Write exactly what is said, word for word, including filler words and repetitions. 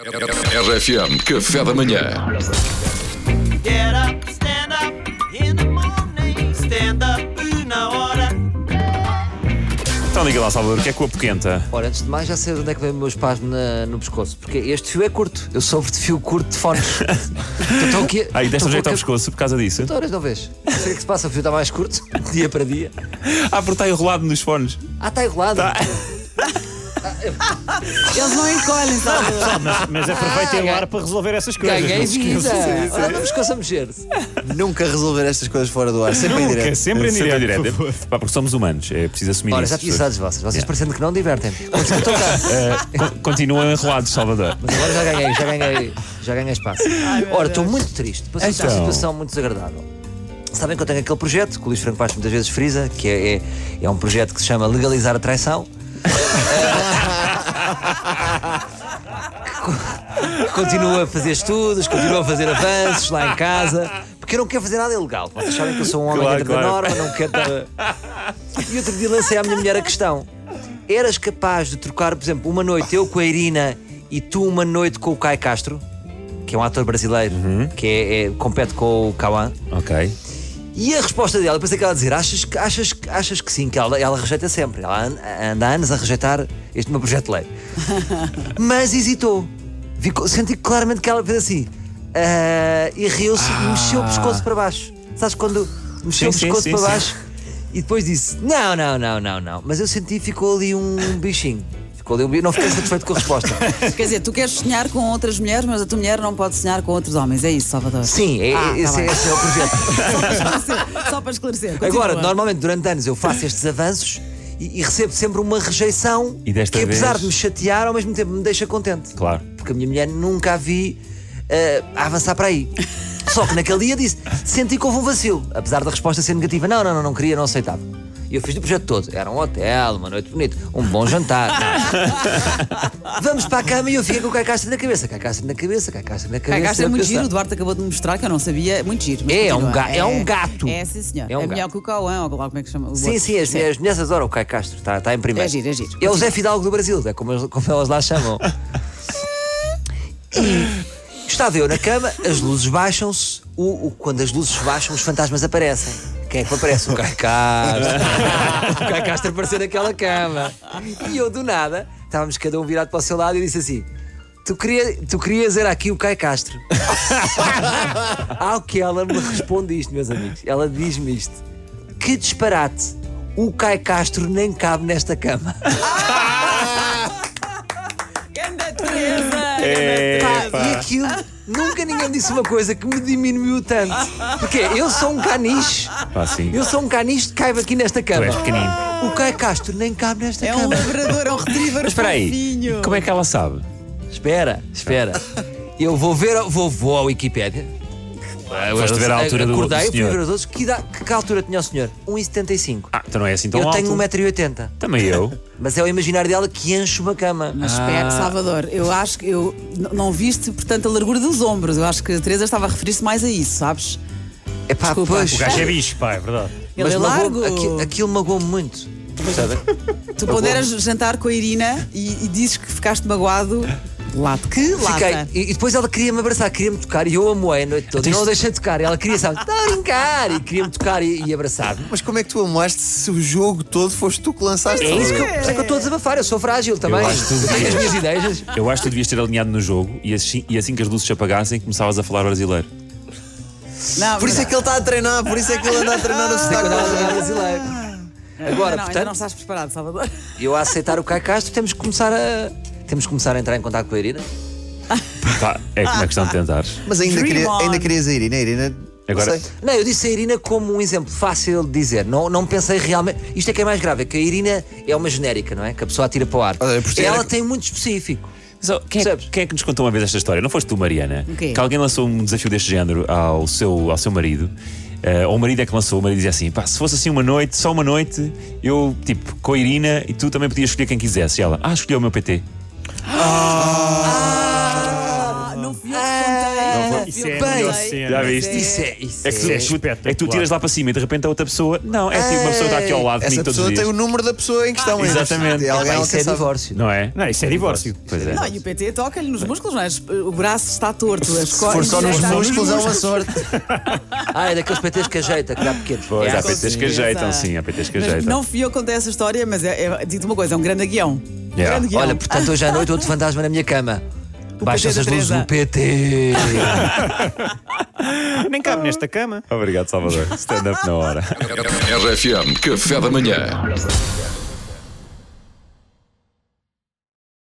R F M, café da manhã. Get up, stand up in the morning. Stand up na hora. Então diga lá, Salvador, o que é que o apoquenta? Ora, antes de mais, já sei de onde é que vem o meu espasmo na, no pescoço. Porque este fio é curto. Eu sofro de fio curto de fones. Estou aqui. Ah, e desta estou jeito ao com- pescoço por causa disso? Então, não vês? Não sei o que se passa, o fio está mais curto, dia para dia. Ah, porque está enrolado nos fones. Ah, está enrolado. Tá. Eles não encolhem, sabe? Mas, mas aproveitem Ah, o ar para resolver essas coisas. Ganhei não se esqueçam. vida. Olha o meu pescoço a mexer-se. Nunca resolver estas coisas fora do ar, sempre em Nunca, direto. sempre em Sempre direto. direto. por favor. Pá, porque somos humanos, é preciso assumir Ora, isso. já tinha saudades vossas. Vocês parecendo que não divertem. Continua, estou cá. Eh, con- Continuam enrolados, Salvador. Mas agora já ganhei, já ganhei, já ganhei espaço. Ora, estou muito triste. Passei por uma Então. situação muito desagradável. Sabem que eu tenho aquele projeto que o Luís Franco Bastos muitas vezes frisa, que é, é, é um projeto que se chama Legalizar a Traição. Continuo a fazer estudos, continuo a fazer avanços lá em casa, porque eu não quero fazer nada ilegal. Vocês sabem que eu sou um homem Claro, dentro claro. da norma, não quero estar. E outro dia lancei à minha mulher a questão: eras capaz de trocar, por exemplo, uma noite eu com a Irina e tu uma noite com o Caio Castro, que é um ator brasileiro, que é, é- compete com o Cauã? Ok. E a resposta dela, eu pensei que ela ia dizer: achas, que- achas, que- achas que sim, que ela, ela rejeita sempre. Ela an- anda há anos a rejeitar este meu projeto de lei. Mas hesitou. Ficou- senti claramente que ela fez assim. ah, e riu-se e mexeu o pescoço para baixo. Sabes quando mexeu Sim, o sim, pescoço sim, para sim. baixo? E depois disse: não, não, não, não, não. Mas eu senti que ficou ali um bichinho. Ficou ali um bichinho. Não fiquei satisfeito com a resposta. Quer dizer, tu queres sonhar com outras mulheres, mas a tua mulher não pode sonhar com outros homens. É isso, Salvador? Sim, é, Ah, tá esse, bem. esse é o projeto. Só para esclarecer. Agora, Continua. normalmente durante anos eu faço estes avanços e, e recebo sempre uma rejeição E desta que, apesar vez- de me chatear, ao mesmo tempo me deixa contente. Claro. Porque a minha mulher nunca a vi eh, a avançar para aí. Só que naquele dia disse: senti que houve um vacilo, apesar da resposta ser negativa. Não, não, não, não queria, não aceitava. E eu fiz o projeto todo. Era um hotel, uma noite bonita, um bom jantar. Vamos para a cama e eu fiquei com o Caio Castro na cabeça. Caio Castro na cabeça, Caio Castro na cabeça. Caio Castro é Eu muito pensava, giro, o Duarte acabou de me mostrar que eu não sabia, é muito giro. mas É, é um continua. ga- é um gato. É, sim, senhor. É É, um melhor gato. que o Cauã, ou lá como é que se chama? O Sim, outro. sim, as, as mulheres adoram o Caio Castro, está, está em primeiro. É giro, é giro. É o Zé Fidalgo do Brasil, é como, eles- como elas lá chamam. E estava eu na cama, as luzes baixam-se, o, o- quando as luzes baixam, os fantasmas aparecem. Quem é que aparece? O Caio Castro. O Caio Castro apareceu naquela cama. E eu, do nada, estávamos cada um virado para o seu lado e disse assim: Tu, queria, tu querias era aqui o Caio Castro. Ao que ela me responde isto, meus amigos. Ela diz-me isto: que disparate, o Caio Castro nem cabe nesta cama. Ganda Teresa! Pá, e aquilo, nunca ninguém disse uma coisa que me diminuiu tanto. Porque eu sou um caniche. Pá, sim. Eu sou um caniche que caiba aqui nesta cama. Tu és pequenino. O Caio Castro nem cabe nesta É um cama. labrador, é um retriever Mas espera aí, fofinho. como é que ela sabe? Espera, espera. Eu vou ver, vou, vou à Wikipédia. Foste ver a altura do- do Acordei, fui senhor. ver os outros. Que, idade- que, que altura tinha o senhor? um e setenta e cinco. Ah, então não é assim tão Eu alto. tenho um metro e oitenta. Também eu. Mas é o imaginário dela que enche uma cama. Mas espera, Salvador, eu acho que eu n- não viste, portanto, a largura dos ombros. Eu acho que a Teresa estava a referir-se mais a isso, sabes? É pá, Desculpa. pois. O gajo é bicho, pá, é verdade. Ele Mas é magoou-me- largo. aquilo, aquilo magoou-me muito. Percebem? Tu ponderas jantar com a Irina e, e dizes que ficaste magoado. Lata. Que lata. Fiquei, e, e depois ela queria-me abraçar, queria-me tocar e eu amoei a noite toda. E não a deixei tocar. Ela queria, sabe, está a brincar. E queria-me tocar e, e abraçar-me. Mas como é que tu amoaste se o jogo todo foste tu que lançaste? É isso que eu, por isso é que eu estou a desabafar. Eu sou frágil também. Eu acho que tu Eu tenho as devias. minhas ideias. Eu acho que tu devias ter alinhado no jogo e assim, e assim que as luzes se apagassem, começavas a falar brasileiro. Não, Por isso é que ele está a treinar, por isso é que ele anda a treinar no Sei que eu andava a sotaque. jogar brasileiro. Agora, não, ainda não portanto, estás preparado, Salvador. eu a aceitar o Caio Castro, temos que começar a. Temos que começar a entrar em contato com a Irina. Tá, é como é questão de tentares. Mas ainda, Dream queria, on. ainda querias a Irina, a Irina. Agora- Não sei. Não, eu disse a Irina como um exemplo fácil de dizer. Não, não pensei realmente. Isto é que é mais grave, é que a Irina é uma genérica, não é? Que a pessoa atira para o ar. Olha, por ser- Ela tem muito específico. Mas, ó, quem, é, Percebes? quem é que nos contou uma vez esta história? Não foste tu, Mariana? O quê? Que alguém lançou um desafio deste género ao seu, ao seu marido. eh, ou o marido é que lançou, o marido dizia assim: pá, se fosse assim uma noite, só uma noite, eu, tipo, com a Irina e tu também podias escolher quem quisesse. E ela, ah, escolheu o meu P T. Ah, não fui eu que contei. fui eu é que a melhor contei, cena. Já mas viste? Isso é. Isso É que, tu, é é, que tu, é que tu espetacular. tiras lá para cima e de repente a outra pessoa. Não, é tipo uma pessoa que está aqui ao lado de mim Essa todos os pessoa dias. tem o número da pessoa em questão. Ah, exatamente. É alguém Ah, isso é alcançável. divórcio. Não é? Não, isso é divórcio. Pois é. Não, e o P T toca-lhe nos músculos, não é? O braço está torto. As Se for só nos músculos, é uma sorte. Ah, é daqueles P Ts que ajeita, que dá pequenos. Pois, É, há com P Ts que certeza. ajeitam, sim, há P Ts que Mas ajeitam. não fui eu que contei essa história, mas é, é, digo-te uma coisa, é um grande guião. Yeah. Grande guião. Olha, portanto, hoje à noite outro fantasma na minha cama. Baixam-se da as luzes Teresa. do P T. Nem cabe nesta cama. Obrigado, Salvador. Stand-up na hora. R F M, café da manhã.